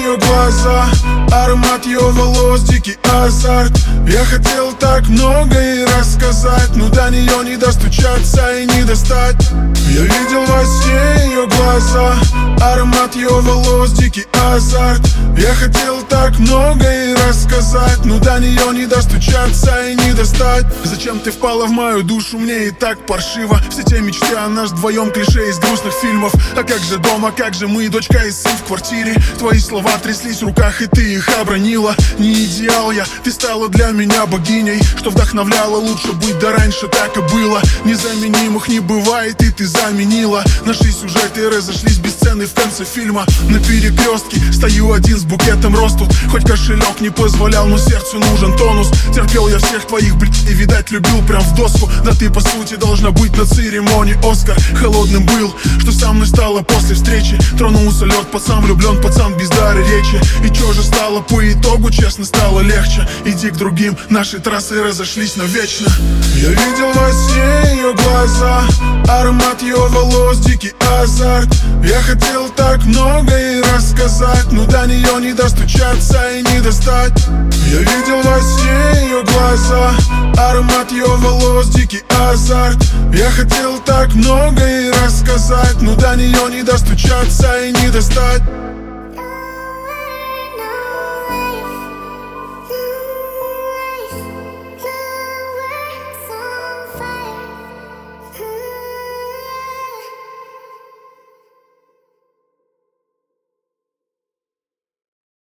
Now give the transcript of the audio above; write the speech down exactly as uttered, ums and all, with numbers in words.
ее глаза, аромат ее волос, дикий азарт. Я хотел так много ей рассказать, но до нее не достучаться и не достать. Я видел во сне ее глаза, аромат ее волос, дикий азарт. Я хотел так много ей рассказать, но до нее не достучаться и не достать. Зачем ты впала в мою душу, мне и так паршиво. Все те мечты о нас вдвоем, клише из грустных фильмов. А как же дома, как же мы, дочка и сын в квартире. Твои слова тряслись в руках, и ты их обронила. Не идеал я, ты стала для меня богиней, что вдохновляла лучше быть, да раньше так и было. Незаменимых не бывает, и ты заменила. Наши сюжеты разошлись бесценны в конце фильма. На перекрестке стою один с букетом роз тут. Хоть кошелек не позволял, но сердцу нужен тонус. Терпел я всех твоих, блядь, и, видать, любил прям в доску. Да ты, по сути, должна быть на церемонии Оскар. Холодным был, что со мной стало после встречи. Тронулся лед, пацан влюблен, пацан без дара речи. И чё же стало по итогу, честно, стало легче. Иди к другим, наши трассы разошлись навечно. Я видел во сне ее глаза, аромат ее волос, дикий азарт. Я хотел так много ей рассказать, но до нее не достучаться и не достать. Я видел во сне ее глаза, аромат ее волос, дикий азарт. Я хотел так много ей рассказать, но до нее не достучаться и не достать.